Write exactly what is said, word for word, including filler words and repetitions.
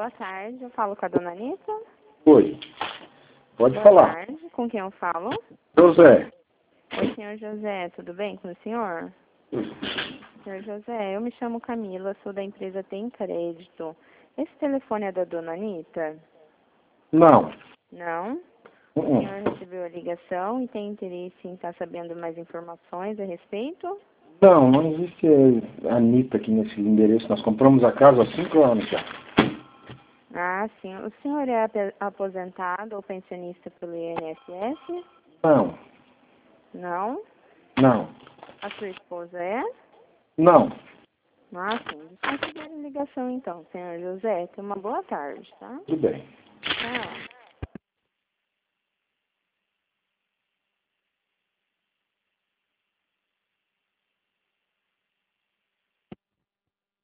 boa tarde. Eu falo com a dona Anitta. Oi. Pode boa falar. Boa tarde. Com quem eu falo? José. Oi, senhor José. Tudo bem com o senhor? Senhor José, eu me chamo Camila, sou da empresa Tem Crédito. Esse telefone é da dona Anitta? Não. Não? Uh O -uh. senhor recebeu a ligação e tem interesse em estar sabendo mais informações a respeito? Não, não existe Anitta aqui nesse endereço. Nós compramos a casa há cinco anos já. Ah, sim. O senhor é ap- aposentado ou pensionista pelo I N S S? Não. Não? Não. A sua esposa é? Não. Ah, sim. Desconsidere a ligação então, senhor José. Tenha uma boa tarde, tá? Tudo bem. Tchau.